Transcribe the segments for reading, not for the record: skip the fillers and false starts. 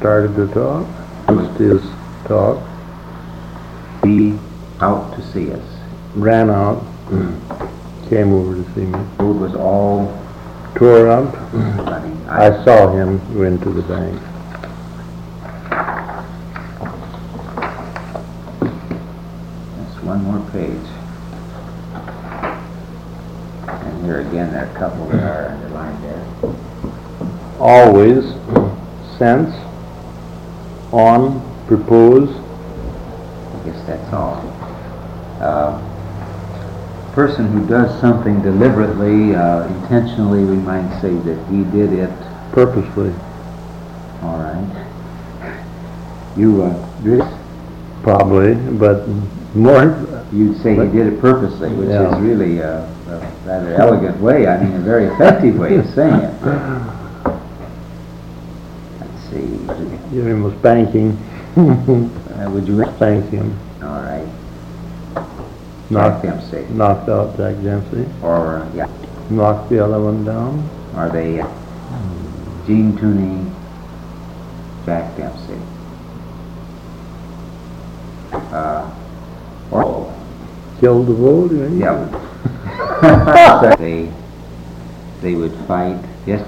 started to talk. Used his talk. Be out to see us. Ran out. Came over to see me. The road was all tore up. running. I saw him go into the bank. That's one more page. And here again, there are a couple that are underlined there. Always, since, on, propose. I guess that's all. Person who does something deliberately, intentionally, we might say that he did it purposely. All right. You did it? Probably, but more. You'd say he did it purposely, which is really a rather elegant way. I mean, a very effective way of saying it. Let's see. Give him a spanking. Would you spank him? All right. Jack Dempsey. Knocked out Jack Dempsey. Or, knocked the other one down. Are they Gene Tooney, Jack Dempsey? Or killed the vote? Yeah. they would fight.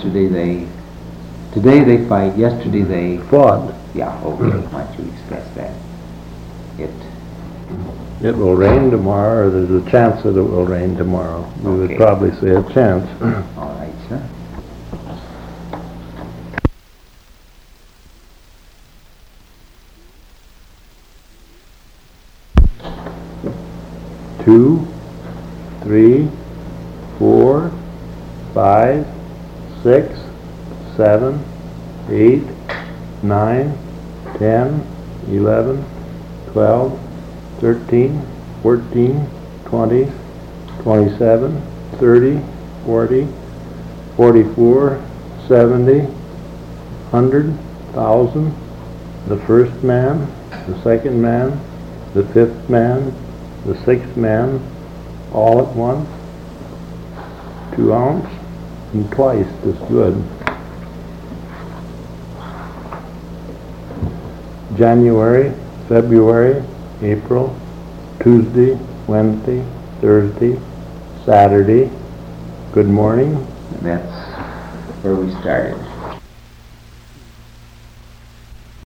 Today they fight. Yesterday they fought. Yeah. Okay. Why don't you express that? It will rain tomorrow, or there's a chance that it will rain tomorrow. We would probably say a chance. All right, sir. Two, 3, 4, 5, 6, 7, 8, 9, 10, 11, 12, 13, 14, 20, 27, 30, 40, 44, 70, 100, 1,000, the first man, the second man, the fifth man, the sixth man, all at once, 2 ounce, and twice as good. January, February, April, Tuesday, Wednesday, Thursday, Saturday. Good morning. And that's where we started.